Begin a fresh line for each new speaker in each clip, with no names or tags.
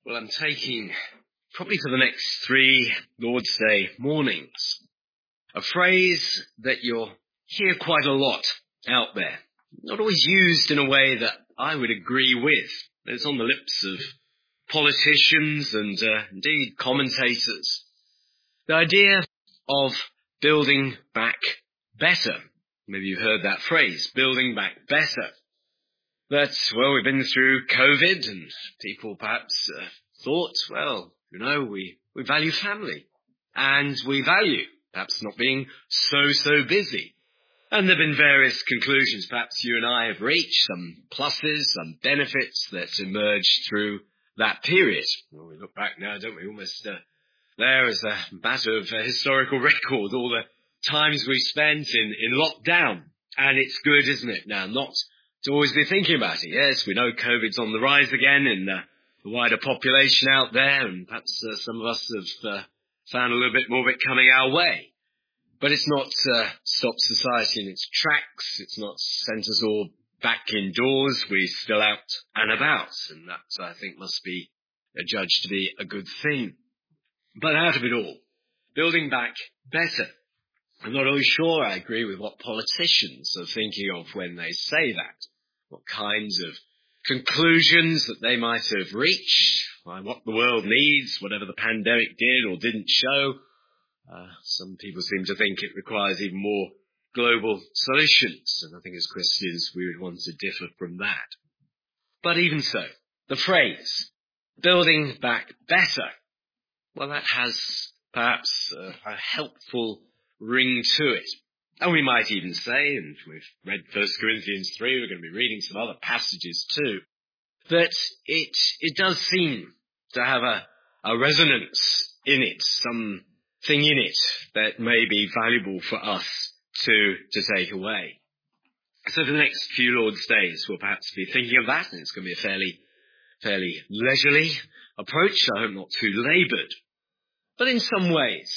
Well, I'm taking probably for the next 3 Lord's Day mornings a phrase that you'll hear quite a lot out there. Not always used in a way that I would agree with. It's on the lips of politicians and indeed commentators. The idea of building back better. Maybe you've heard that phrase, building back better. Well, we've been through COVID and people perhaps thought, we value family and we value perhaps not being so busy. And there have been various conclusions perhaps you and I have reached, some pluses, some benefits that emerged through that period. Well, we look back now, don't we, almost there as a matter of historical record, all the times we spent in lockdown. And it's good, isn't it, now, not to always be thinking about it. Yes, we know COVID's on the rise again in the wider population out there, and perhaps some of us have found a little bit more of it coming our way. But it's not stopped society in its tracks. It's not sent us all back indoors. We're still out and about, and that, I think, must be adjudged to be a good thing. But out of it all, building back better. I'm not always sure I agree with what politicians are thinking of when they say that. What kinds of conclusions that they might have reached, what the world needs, whatever the pandemic did or didn't show. Some people seem to think it requires even more global solutions, and I think as Christians we would want to differ from that. But even so, the phrase, building back better, well, that has perhaps a helpful ring to it. And we might even say, and we've read 1 Corinthians 3, we're going to be reading some other passages too, that it does seem to have a resonance in it, something in it that may be valuable for us to take away. So for the next few Lord's Days, we'll perhaps be thinking of that, and it's going to be a fairly leisurely approach, I hope not too laboured. But in some ways,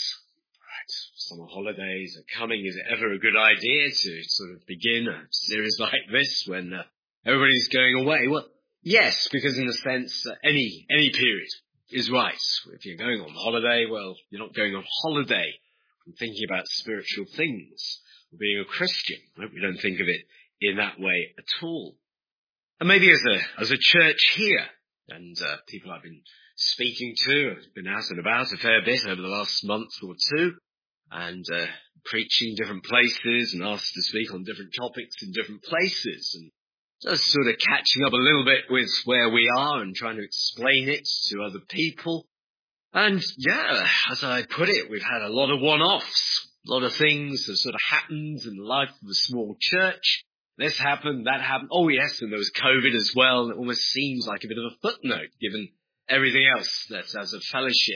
summer holidays are coming. Is it ever a good idea to sort of begin a series like this when everybody's going away? Well, yes, because in a sense, any period is right. If you're going on holiday, well, you're not going on holiday from thinking about spiritual things or being a Christian. We don't think of it in that way at all. And maybe as a church here, and people I've been speaking to, I've been out and about a fair bit over the last month or two, and preaching different places and asked to speak on different topics in different places, and just sort of catching up a little bit with where we are and trying to explain it to other people. And yeah, as I put it, we've had a lot of one-offs. A lot of things have sort of happened in the life of a small church. This happened, that happened. Oh yes, and there was COVID as well. It almost seems like a bit of a footnote given everything else that as a fellowship,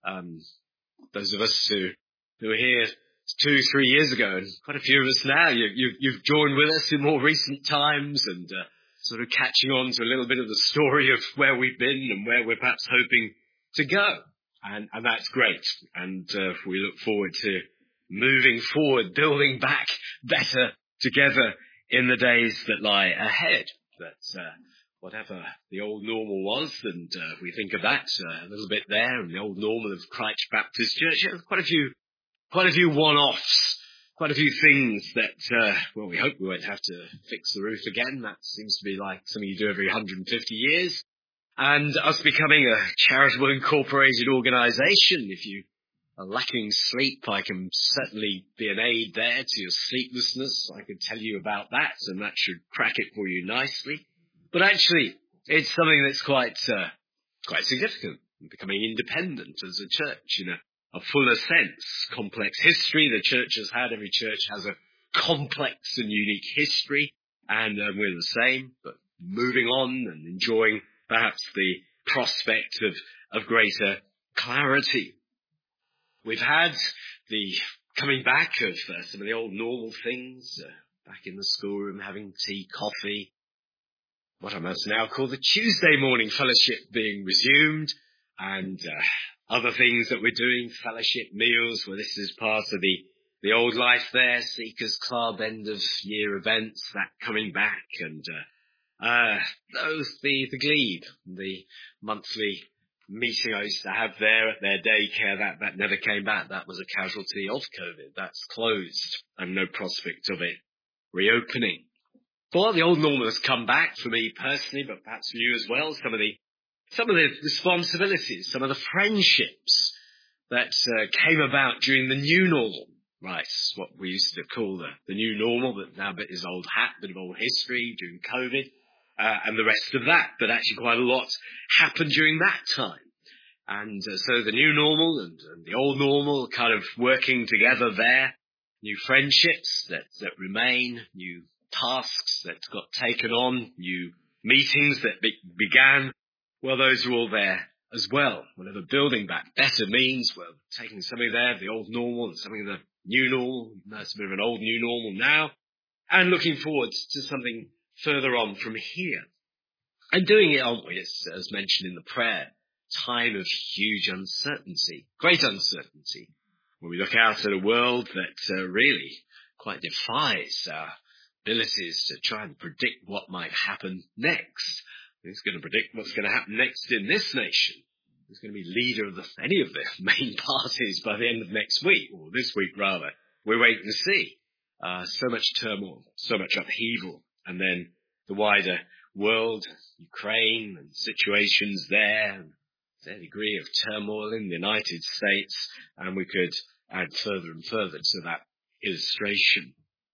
those of us who were here 2-3 years ago, and quite a few of us now, you've joined with us in more recent times and sort of catching on to a little bit of the story of where we've been and where we're perhaps hoping to go. And that's great. And we look forward to moving forward, building back better together in the days that lie ahead. But whatever the old normal was, and we think of that a little bit there, and the old normal of Christ Baptist Church, quite a few one-offs, quite a few things that, we hope we won't have to fix the roof again. That seems to be like something you do every 150 years. And us becoming a charitable incorporated organisation, if you are lacking sleep, I can certainly be an aid there to your sleeplessness. I can tell you about that, and that should crack it for you nicely. But actually, it's something that's quite significant, becoming independent as a church in a fuller sense. Complex history the church has had. Every church has a complex and unique history, and we're the same, but moving on and enjoying perhaps the prospect of greater clarity. We've had the coming back of some of the old normal things, back in the schoolroom, having tea, coffee, what I must now call the Tuesday morning fellowship being resumed, and other things that we're doing, fellowship meals, where this is part of the old life there, Seekers Club, end of year events, that coming back, and the glebe, the monthly meeting I used to have there at their daycare, that never came back. That was a casualty of COVID. That's closed and no prospect of it reopening. But the old normal has come back for me personally, but perhaps for you as well. Some of the responsibilities, some of the friendships that came about during the new normal. Right, what we used to call the new normal, but now a bit is old hat, bit of old history during COVID, and the rest of that. But actually quite a lot happened during that time. And so the new normal and the old normal kind of working together there. New friendships that remain, new tasks that got taken on, new meetings that began. Well, those are all there as well. Whatever building back better means, well, taking something there of the old normal and something of the new normal, that's a bit of an old new normal now, and looking forward to something further on from here. And doing it, aren't we, as mentioned in the prayer, time of huge uncertainty, great uncertainty, when we look out at a world that really quite defies our abilities to try and predict what might happen next. Who's going to predict what's going to happen next in this nation? Who's going to be leader of any of the main parties by the end of next week, or this week rather? We're waiting to see. So much turmoil, so much upheaval, and then the wider world, Ukraine and situations there, and their degree of turmoil in the United States, and we could add further and further to that illustration.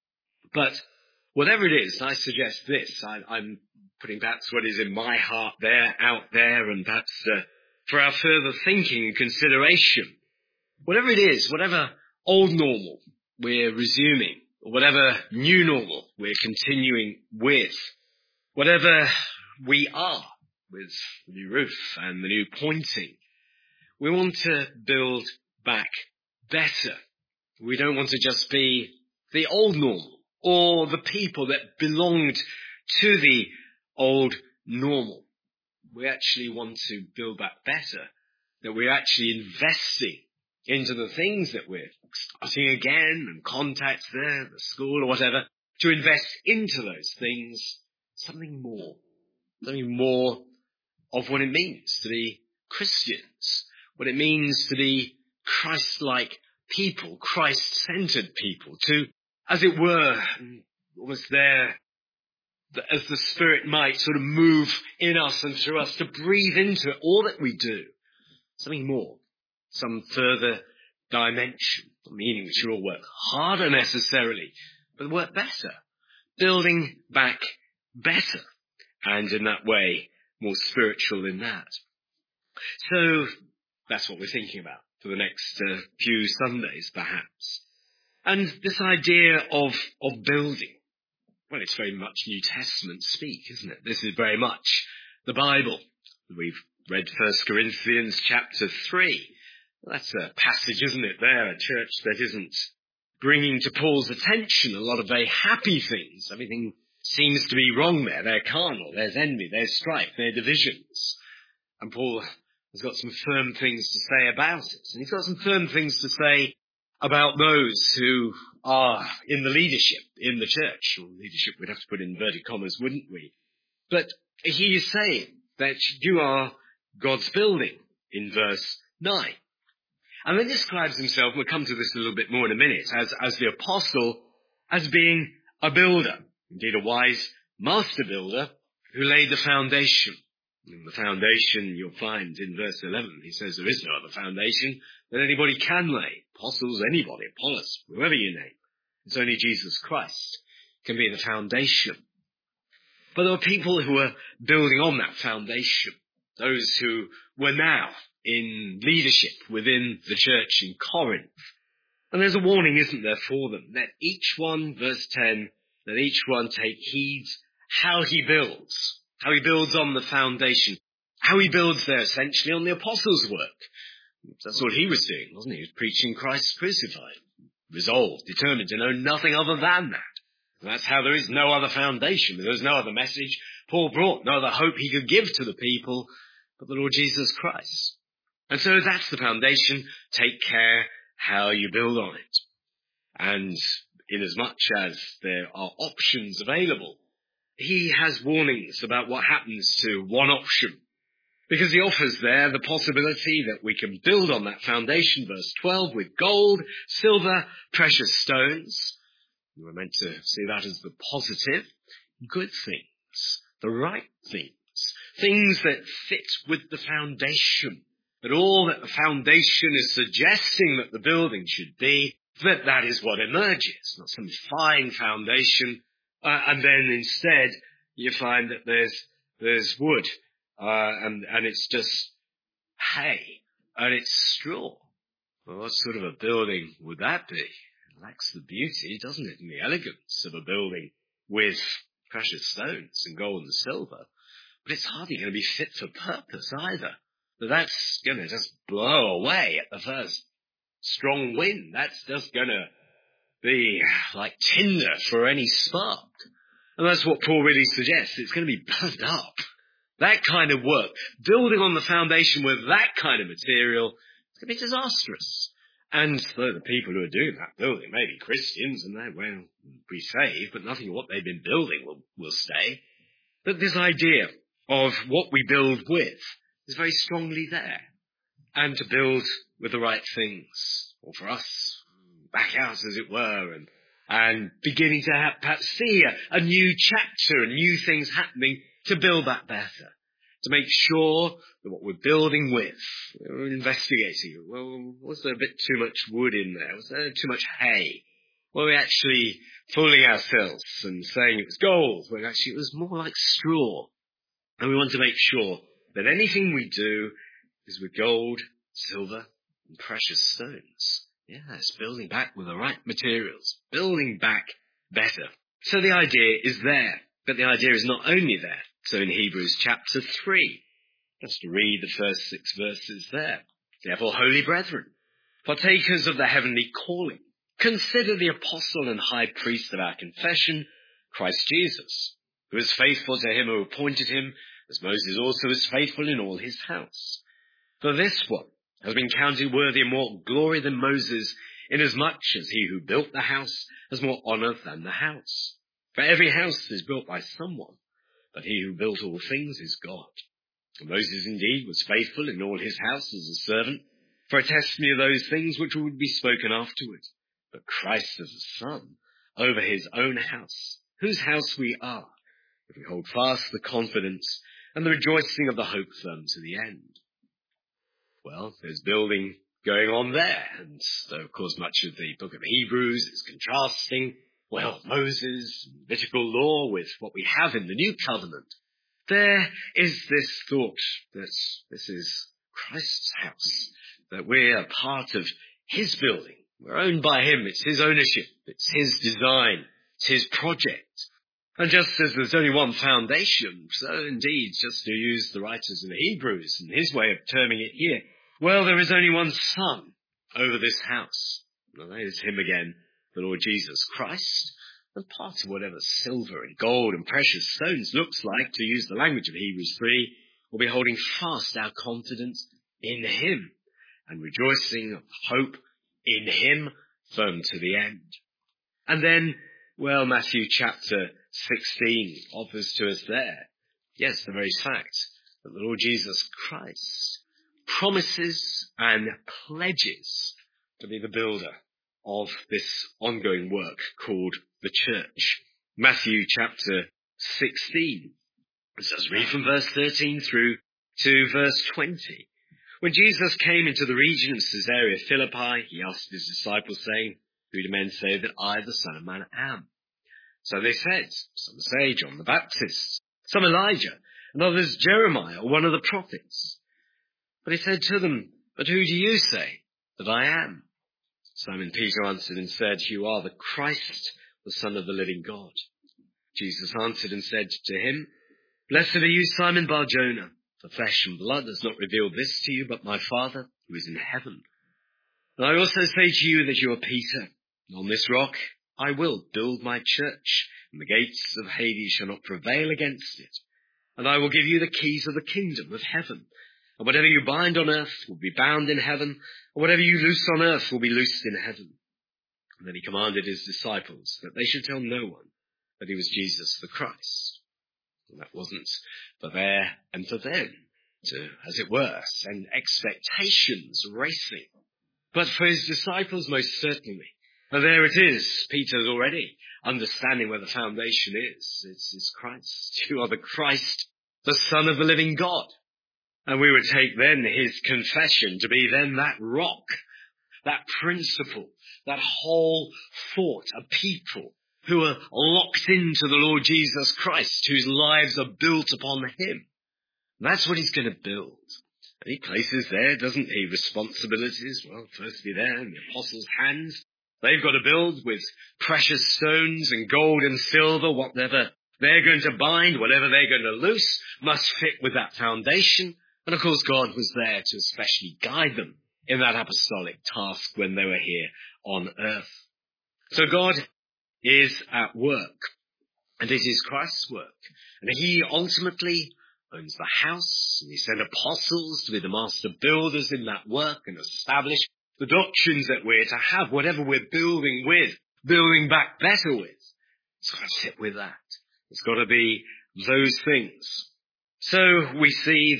But whatever it is, I suggest this. I'm putting perhaps what is in my heart there, out there, and perhaps for our further thinking and consideration. Whatever it is, whatever old normal we're resuming, or whatever new normal we're continuing with, whatever we are with the new roof and the new pointing, we want to build back better. We don't want to just be the old normal or the people that belonged to the old normal. We actually want to build back better, that we're actually investing into the things that we're starting again and contacts there, the school or whatever, to invest into those things something more of what it means to be Christians, what it means to be Christ-like people, Christ-centered people, to, as it were, almost there, as the Spirit might sort of move in us and through us to breathe into all that we do. Something more, some further dimension, meaning we should all work harder necessarily, but work better, building back better, and in that way, more spiritual in that. So that's what we're thinking about for the next few Sundays, perhaps. And this idea of building, well, it's very much New Testament speak, isn't it? This is very much the Bible. We've read 1 Corinthians chapter 3. Well, that's a passage, isn't it, there, a church that isn't bringing to Paul's attention a lot of very happy things. Everything seems to be wrong there. They're carnal, there's envy, there's strife, there's divisions. And Paul has got some firm things to say about it. And he's got some firm things to say about those who are in the leadership in the church. Or leadership we'd have to put in inverted commas, wouldn't we? But he is saying that you are God's building in verse 9. And then describes himself, we'll come to this a little bit more in a minute, as the apostle, as being a builder. Indeed, a wise master builder who laid the foundation. And the foundation you'll find in verse 11. He says there is no other foundation that anybody can lay. Apostles, anybody, Apollos, whoever you name. It's only Jesus Christ can be the foundation. But there were people who were building on that foundation. Those who were now in leadership within the church in Corinth. And there's a warning, isn't there, for them. Let each one, verse 10, let each one take heed how he builds on the foundation, how he builds there essentially on the apostles' work. That's what he was doing, wasn't he? He was preaching Christ crucified, resolved, determined to know nothing other than that. And that's how there is no other foundation. There's no other message Paul brought, no other hope he could give to the people but the Lord Jesus Christ. And so that's the foundation. Take care how you build on it. And inasmuch as there are options available, he has warnings about what happens to one option Because he offers there the possibility that we can build on that foundation, verse 12, with gold, silver, precious stones. We're meant to see that as the positive, good things, the right things, things that fit with the foundation. But all that the foundation is suggesting that the building should be, that is what emerges, not some fine foundation. And then instead you find that there's wood, and it's just hay, and it's straw. Well, what sort of a building would that be? It lacks the beauty, doesn't it, and the elegance of a building with precious stones and gold and silver. But it's hardly going to be fit for purpose either. But that's going to just blow away at the first strong wind. That's just going to be like tinder for any spark. And that's what Paul really suggests. It's going to be burnt up. That kind of work, building on the foundation with that kind of material, it's going to be disastrous. And though the people who are doing that building may be Christians and they will be saved, but nothing of what they've been building will stay. But this idea of what we build with is very strongly there. And to build with the right things, or for us, back out as it were, and beginning to perhaps see a new chapter and new things happening to build that better. To make sure that what we're building with, we're investigating, well, was there a bit too much wood in there? Was there too much hay? Were we actually fooling ourselves and saying it was gold, when actually it was more like straw? And we want to make sure that anything we do is with gold, silver, and precious stones. Yes, building back with the right materials, building back better. So the idea is there, but the idea is not only there. So in Hebrews chapter 3, just to read the first 6 verses there. Therefore, holy brethren, partakers of the heavenly calling, consider the apostle and high priest of our confession, Christ Jesus, who is faithful to him who appointed him, as Moses also is faithful in all his house. For this one has been counted worthy of more glory than Moses, inasmuch as he who built the house has more honour than the house. For every house is built by someone, but he who built all things is God. And Moses indeed was faithful in all his house as a servant, for a testimony of those things which would be spoken afterwards. But Christ as a son over his own house, whose house we are, if we hold fast the confidence and the rejoicing of the hope firm to the end. Well, there's building going on there, and though of course much of the book of Hebrews is contrasting, well, Moses, Levitical law with what we have in the New Covenant, there is this thought that this is Christ's house, that we're a part of his building. We're owned by him. It's his ownership. It's his design. It's his project. And just as there's only one foundation, so indeed, just to use the writers of the Hebrews and his way of terming it here, well, there is only one son over this house. Well, there's him again, the Lord Jesus Christ. And part of whatever silver and gold and precious stones looks like, to use the language of Hebrews 3, will be holding fast our confidence in him and rejoicing of hope in him firm to the end. And then, well, Matthew chapter 16 offers to us there, yes, the very fact that the Lord Jesus Christ promises and pledges to be the builder of this ongoing work called the church. Matthew chapter 16. Let's read from verse 13 through to verse 20. When Jesus came into the region of Caesarea Philippi, he asked his disciples, saying, "Who do men say that I, the Son of Man, am?" So they said, "Some say John the Baptist, some Elijah, and others Jeremiah or one of the prophets." But he said to them, "But who do you say that I am?" Simon Peter answered and said, "You are the Christ, the Son of the living God." Jesus answered and said to him, "Blessed are you, Simon Bar-Jonah, for flesh and blood has not revealed this to you, but my Father who is in heaven. And I also say to you that you are Peter, and on this rock I will build my church, and the gates of Hades shall not prevail against it. And I will give you the keys of the kingdom of heaven. And whatever you bind on earth will be bound in heaven, and whatever you loose on earth will be loosed in heaven." And then he commanded his disciples that they should tell no one that he was Jesus the Christ. And that wasn't for there and for then. to, as it were, send expectations racing. But for his disciples, most certainly. And there it is. Peter's already understanding where the foundation is. It's Christ. You are the Christ, the Son of the living God. And we would take then his confession to be then that rock, that principle, that whole thought, a people who are locked into the Lord Jesus Christ, whose lives are built upon him. And that's what he's going to build. And he places there, doesn't he, responsibilities, well, firstly there in the apostles' hands. They've got to build with precious stones and gold and silver, whatever they're going to bind, whatever they're going to loose, must fit with that foundation. And of course, God was there to especially guide them in that apostolic task when they were here on earth. So God is at work, and it is Christ's work. And he ultimately owns the house, and he sent apostles to be the master builders in that work and establish the doctrines that we're to have, whatever we're building with, building back better with. It's got to fit with that. It's got to be those things. So we see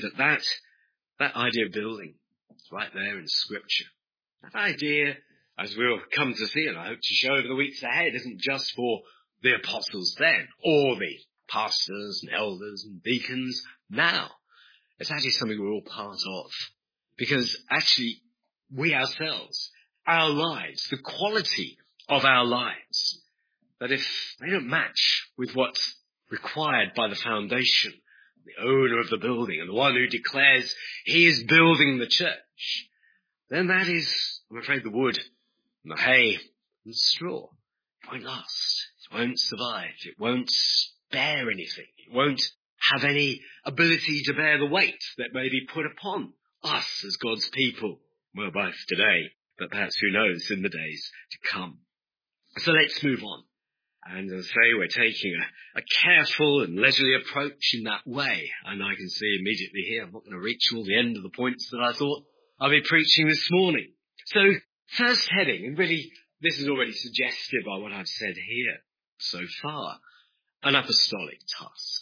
that idea of building is right there in Scripture. That idea, as we'll come to see, and I hope to show over the weeks ahead, isn't just for the apostles then, or the pastors and elders and deacons now. It's actually something we're all part of. Because actually, we ourselves, our lives, the quality of our lives, that if they don't match with what's required by the foundation, the owner of the building and the one who declares he is building the church, then that is, I'm afraid, the wood and the hay and the straw. It won't last. It won't survive. It won't bear anything. It won't have any ability to bear the weight that may be put upon us as God's people. Well, both today, but perhaps who knows in the days to come. So let's move on. And as I say, we're taking a careful and leisurely approach in that way. And I can see immediately here, I'm not going to reach all the end of the points that I thought I'd be preaching this morning. So first heading, and really this is already suggested by what I've said here so far, an apostolic task.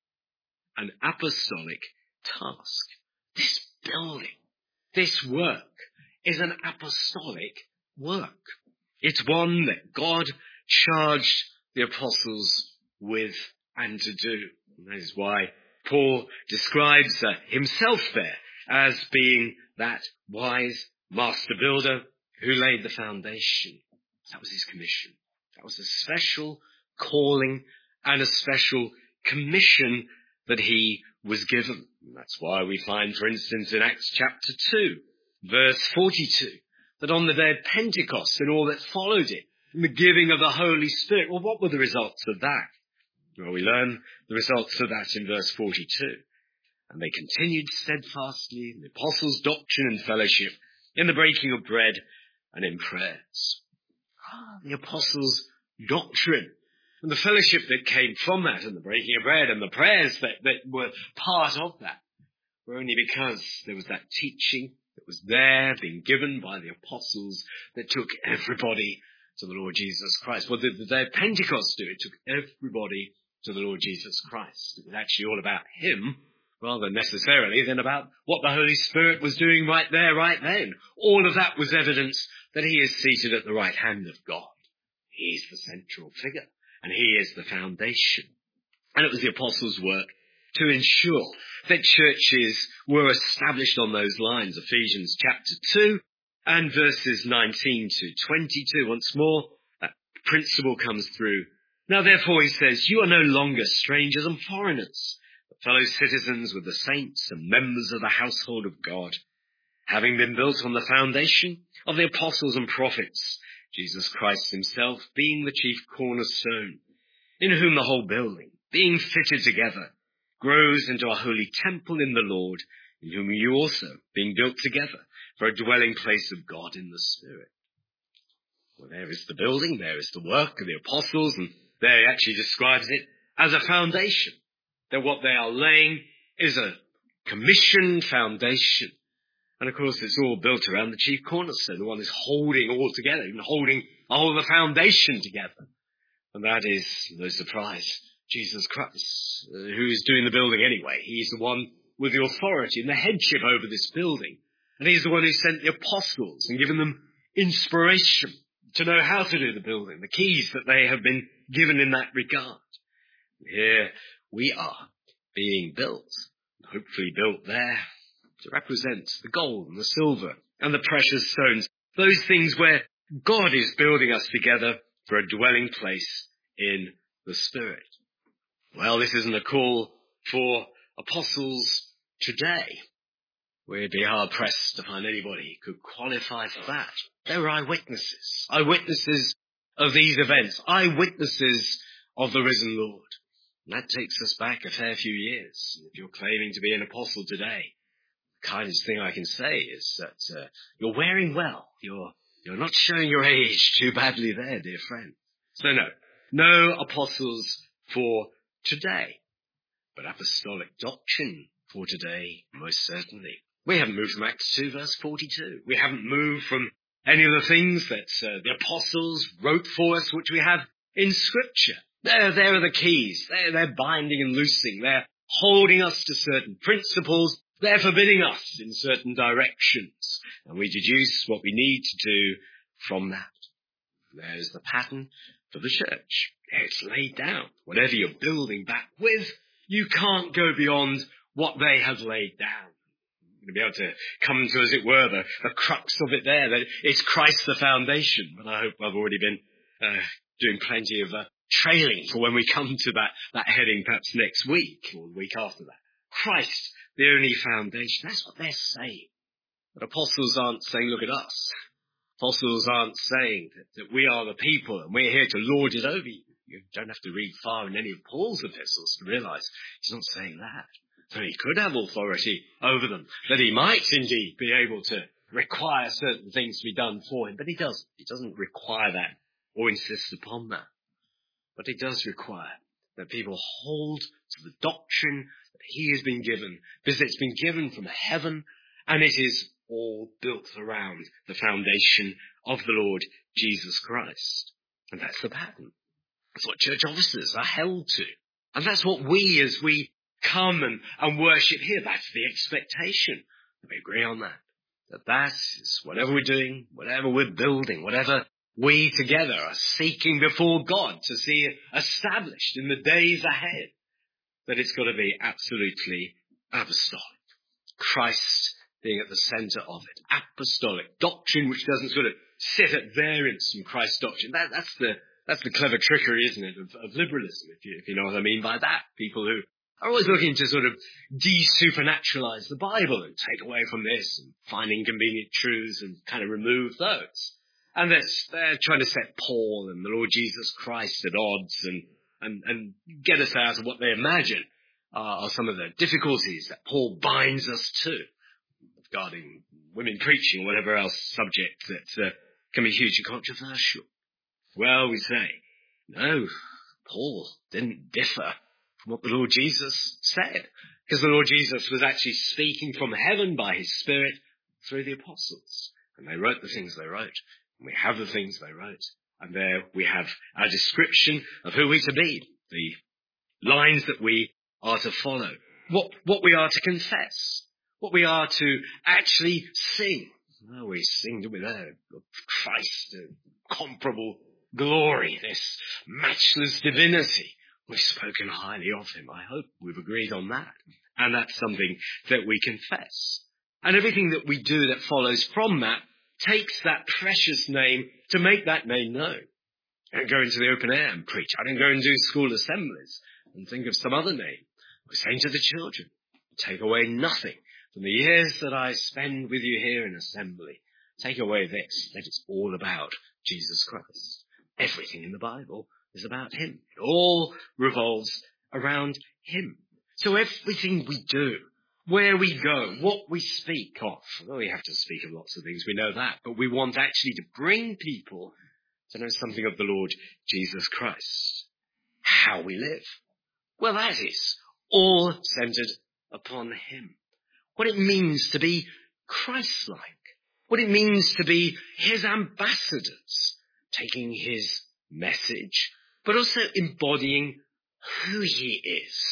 An apostolic task. This building, this work is an apostolic work. It's one that God charged the apostles with and to do. And that is why Paul describes himself there as being that wise master builder who laid the foundation. That was his commission. That was a special calling and a special commission that he was given. And that's why we find, for instance, in Acts chapter 2, verse 42, that on the day of Pentecost and all that followed it, and the giving of the Holy Spirit, well, what were the results of that? Well, we learn the results of that in verse 42. And they continued steadfastly in the apostles' doctrine and fellowship, in the breaking of bread and in prayers. The apostles' doctrine and the fellowship that came from that, and the breaking of bread and the prayers that were part of that, were only because there was that teaching that was there being given by the apostles that took everybody to the Lord Jesus Christ. What did the day of Pentecost do? It took everybody to the Lord Jesus Christ. It was actually all about him, rather necessarily than about what the Holy Spirit was doing right there, right then. All of that was evidence that he is seated at the right hand of God. He's the central figure, and he is the foundation. And it was the apostles' work to ensure that churches were established on those lines. Ephesians chapter 2 and verses 19 to 22. Once more, that principle comes through. Now therefore, he says, you are no longer strangers and foreigners, but fellow citizens with the saints and members of the household of God, having been built on the foundation of the apostles and prophets, Jesus Christ himself being the chief cornerstone, in whom the whole building, being fitted together, grows into a holy temple in the Lord, in whom you also, being built together for a dwelling place of God in the Spirit. Well, there is the building, there is the work of the apostles, and there he actually describes it as a foundation. That what they are laying is a commissioned foundation. And of course, it's all built around the chief cornerstone, the one who's holding all together, even holding all the foundation together. And that is, no surprise, Jesus Christ, who is doing the building anyway. He's the one with the authority and the headship over this building. And he's the one who sent the apostles and given them inspiration to know how to do the building, the keys that they have been given in that regard. Here we are being built, hopefully built there to represent the gold and the silver and the precious stones, those things where God is building us together for a dwelling place in the Spirit. Well, this isn't a call for apostles today. We'd be hard-pressed to find anybody who could qualify for that. They were eyewitnesses of these events, eyewitnesses of the risen Lord. And that takes us back a fair few years. If you're claiming to be an apostle today, the kindest thing I can say is that you're wearing well. You're not showing your age too badly there, dear friend. So no apostles for today, but apostolic doctrine for today, most certainly. We haven't moved from Acts 2 verse 42. We haven't moved from any of the things that the apostles wrote for us, which we have in Scripture. There are the keys. They're binding and loosing. They're holding us to certain principles. They're forbidding us in certain directions. And we deduce what we need to do from that. There's the pattern for the church. It's laid down. Whatever you're building back with, you can't go beyond what they have laid down. You're going to be able to come to, as it were, the crux of it there, that it's Christ the foundation. But I hope I've already been doing plenty of trailing for when we come to that heading perhaps next week or the week after that. Christ, the only foundation. That's what they're saying. But apostles aren't saying, look at us. Apostles aren't saying that we are the people and we're here to lord it over you. You don't have to read far in any of Paul's epistles to realize he's not saying that. So he could have authority over them, that he might indeed be able to require certain things to be done for him, but he doesn't. He doesn't require that or insist upon that. But it does require that people hold to the doctrine that he has been given, because it's been given from heaven, and it is all built around the foundation of the Lord Jesus Christ. And that's the pattern. That's what church officers are held to. And that's what we, as we come and worship here, that's the expectation. We agree on that. That is whatever we're doing, whatever we're building, whatever we together are seeking before God to see established in the days ahead, that it's got to be absolutely apostolic. Christ being at the center of it. Apostolic doctrine, which doesn't sort of sit at variance from Christ's doctrine. That's the clever trickery, isn't it, of liberalism, if you know what I mean by that. People who are always looking to sort of de-supernaturalize the Bible and take away from this and find inconvenient truths and kind of remove those. And they're trying to set Paul and the Lord Jesus Christ at odds and get us out of what they imagine are some of the difficulties that Paul binds us to regarding women preaching or whatever else subject that can be hugely controversial. Well, we say, no, Paul didn't differ from what the Lord Jesus said, because the Lord Jesus was actually speaking from heaven by his Spirit through the apostles. And they wrote the things they wrote. And we have the things they wrote. And there we have our description of who we're to be, the lines that we are to follow, what we are to confess, what we are to actually sing. Oh, we sing, don't we, there, of Christ, incomparable glory, this matchless divinity. We've spoken highly of him. I hope we've agreed on that. And that's something that we confess. And everything that we do that follows from that takes that precious name to make that name known. I don't go into the open air and preach. I don't go and do school assemblies and think of some other name. We're saying to the children, take away nothing from the years that I spend with you here in assembly. Take away this, that it's all about Jesus Christ. Everything in the Bible is about him. It all revolves around him. So everything we do, where we go, what we speak of, well, we have to speak of lots of things, we know that, but we want actually to bring people to know something of the Lord Jesus Christ. How we live. Well, that is all centered upon him. What it means to be Christ-like. What it means to be his ambassadors, taking his message, but also embodying who he is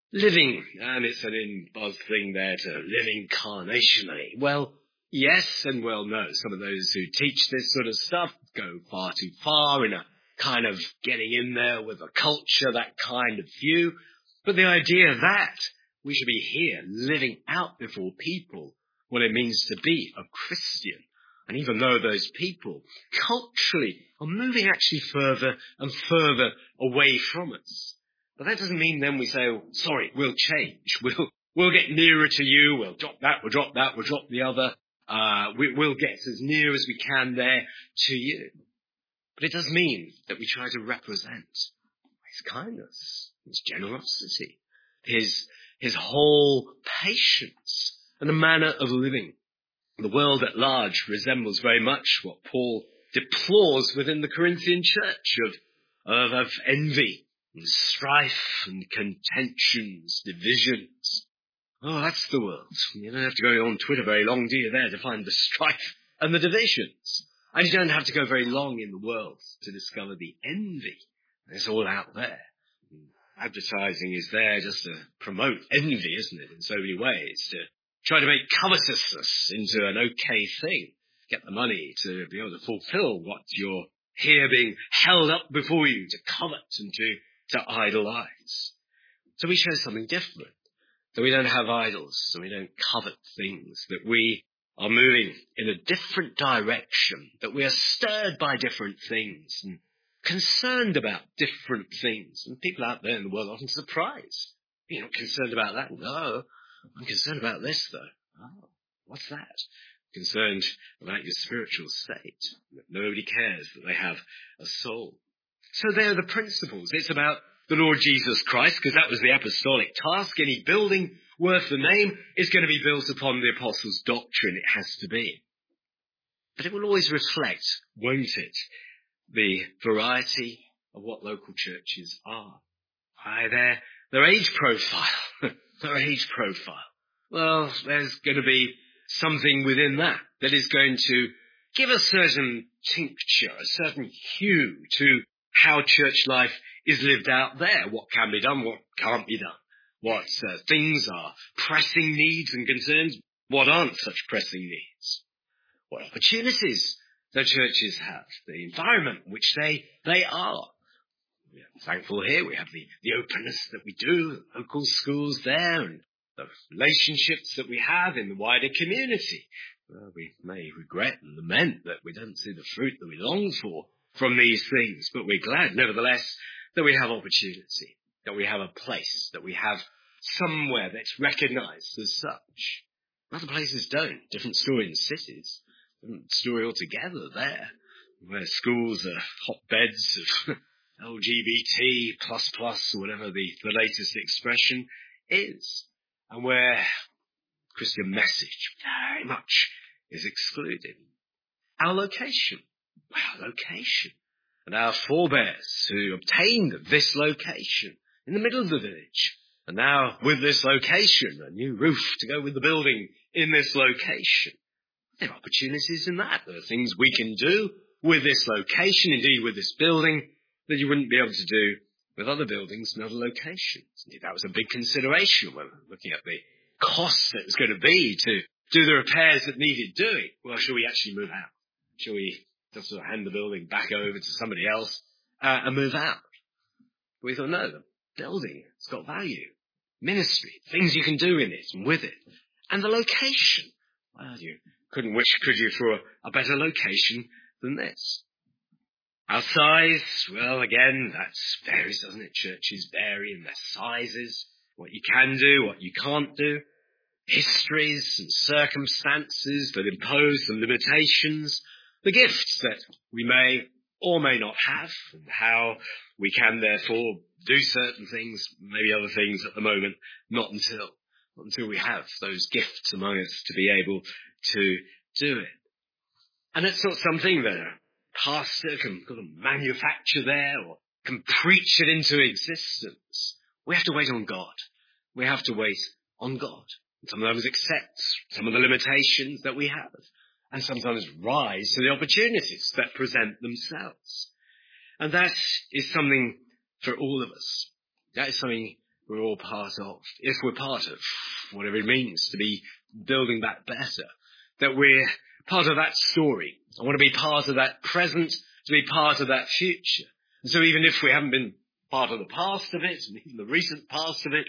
living, and it's an in-buzz thing there to live incarnationally. Well, yes and well no. Some of those who teach this sort of stuff go far too far in a kind of getting in there with a culture, that kind of view. But the idea that we should be here living out before people what it means to be a Christian. And even though those people culturally are moving actually further and further away from us, but that doesn't mean then we say, oh, sorry, we'll change. We'll get nearer to you. We'll drop that. We'll drop that. We'll drop the other. We'll get as near as we can there to you. But it does mean that we try to represent his kindness, his generosity, his whole patience and the manner of living. The world at large resembles very much what Paul deplores within the Corinthian church of envy and strife and contentions, divisions. Oh, that's the world. You don't have to go on Twitter very long, do you, there, to find the strife and the divisions. And you don't have to go very long in the world to discover the envy. It's all out there. Advertising is there just to promote envy, isn't it, in so many ways, to try to make covetousness into an okay thing, get the money to be able to fulfill what you're here being held up before you to covet and to idolize. So we show something different, that we don't have idols, so we don't covet things, that we are moving in a different direction, that we are stirred by different things and concerned about different things. And people out there in the world are often surprised. You're not concerned about that? No. I'm concerned about this, though. Oh, what's that? Concerned about your spiritual state. That nobody cares that they have a soul. So there are the principles. It's about the Lord Jesus Christ, because that was the apostolic task. Any building worth the name is going to be built upon the apostles' doctrine. It has to be. But it will always reflect, won't it, the variety of what local churches are. Their age profile. Their age profile. Well, there's going to be something within that is going to give a certain tincture, a certain hue to how church life is lived out there. What can be done, what can't be done. What things are pressing needs and concerns, what aren't such pressing needs. What opportunities the churches have, the environment in which they are. We're thankful here we have the openness that we do, local schools there, and the relationships that we have in the wider community. Well, we may regret and lament that we don't see the fruit that we long for from these things, but we're glad, nevertheless, that we have opportunity, that we have a place, that we have somewhere that's recognized as such. Other places don't. Different story in cities. Different story altogether there, where schools are hotbeds of LGBT or whatever the latest expression is, and where Christian message very much is excluded. Our location, and our forebears who obtained this location in the middle of the village, and now with this location, a new roof to go with the building in this location. There are opportunities in that. There are things we can do with this location, indeed with this building, that you wouldn't be able to do with other buildings and other locations. Indeed, that was a big consideration when looking at the cost that it was going to be to do the repairs that needed doing. Well, shall we actually move out? Shall we just sort of hand the building back over to somebody else and move out? But we thought, no, the building, it's got value. Ministry, things you can do in it and with it. And the location. Well, you couldn't wish, could you, for a better location than this? Our size, well, again, that varies, doesn't it? Churches vary in their sizes, what you can do, what you can't do. Histories and circumstances that impose some limitations. The gifts that we may or may not have, and how we can therefore do certain things, maybe other things at the moment, not until we have those gifts among us to be able to do it. And it's not something that a pastor can manufacture there or can preach it into existence. We have to wait on God. We have to wait on God. And sometimes accept some of the limitations that we have, and sometimes rise to the opportunities that present themselves. And that is something for all of us. That is something we're all part of, if we're part of whatever it means to be building back better, that we're part of that story. I want to be part of that present, to be part of that future. And so even if we haven't been part of the past of it, and even the recent past of it,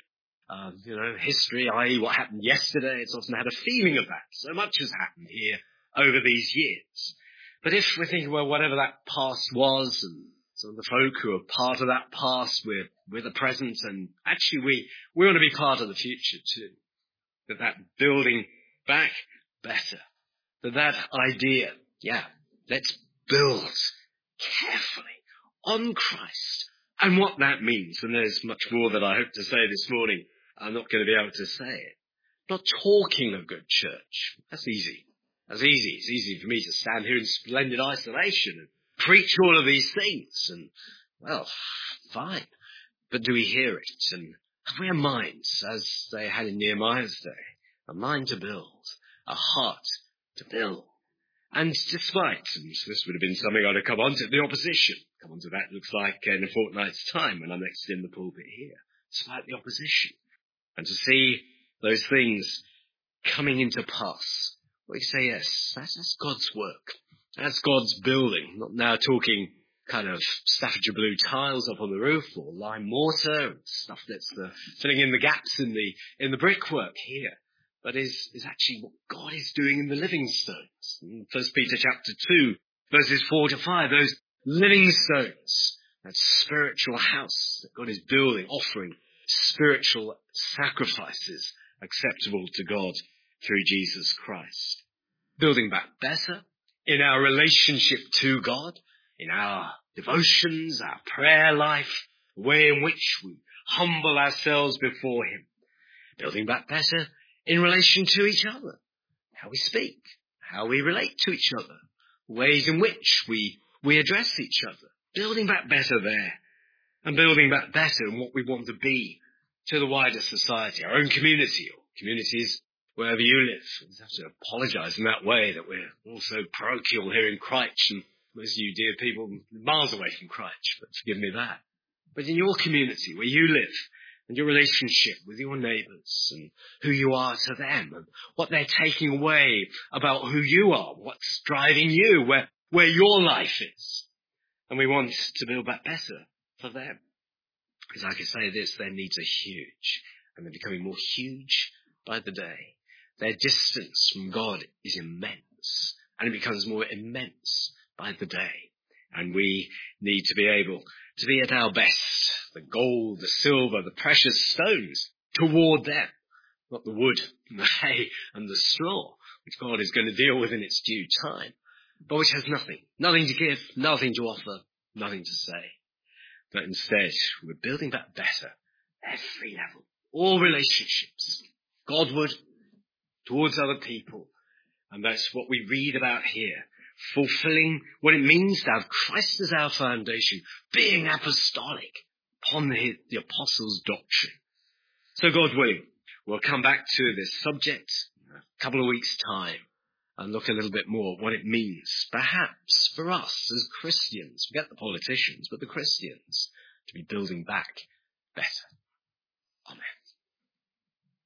history, i.e. what happened yesterday, it's often had a feeling of that. So much has happened here over these years. But if we're thinking, well, whatever that past was, and some of the folk who are part of that past, we're the present, and actually we want to be part of the future too. That building back better. That idea, let's build carefully on Christ. And what that means, and there's much more that I hope to say this morning, I'm not going to be able to say it. Not talking of good church. That's easy. That's easy. It's easy for me to stand here in splendid isolation and preach all of these things. And, well, fine. But do we hear it? And have we a mind, as they had in Nehemiah's day, a mind to build, a heart to build? And despite, and this would have been something I'd have come on to, the opposition. Come on to that, looks like in a fortnight's time when I'm next in the pulpit here. Despite the opposition. And to see those things coming into pass. We say, yes, that's God's work. That's God's building. Not now talking kind of Staffordshire blue tiles up on the roof or lime mortar, stuff that's filling in the gaps in the brickwork here. But is actually what God is doing in the living stones. In 1 Peter chapter 2, verses 4 to 5, those living stones, that spiritual house that God is building, offering spiritual sacrifices acceptable to God through Jesus Christ. Building back better in our relationship to God, in our devotions, our prayer life, the way in which we humble ourselves before Him. Building back better in relation to each other, how we speak, how we relate to each other, ways in which we address each other. Building back better there, and building back better in what we want to be to the wider society, our own community, or communities wherever you live. We have to apologise in that way that we're also parochial here in Christchurch, and most of you dear people miles away from Christchurch, but forgive me that. But in your community, where you live, and your relationship with your neighbours, and who you are to them, and what they're taking away about who you are, what's driving you, where your life is. And we want to build back better for them. Because like I say, their needs are huge, and they're becoming more huge by the day. Their distance from God is immense, and it becomes more immense by the day. And we need to be able to be at our best, the gold, the silver, the precious stones, toward them, not the wood and the hay and the straw, which God is going to deal with in its due time, but which has nothing to give, nothing to offer, nothing to say. But instead, we're building back better, every level, all relationships, Godward, towards other people. And that's what we read about here, fulfilling what it means to have Christ as our foundation, being apostolic upon the apostles' doctrine. So God willing, we'll come back to this subject in a couple of weeks' time and look a little bit more at what it means, perhaps for us as Christians, forget the politicians, but the Christians, to be building back better. Amen.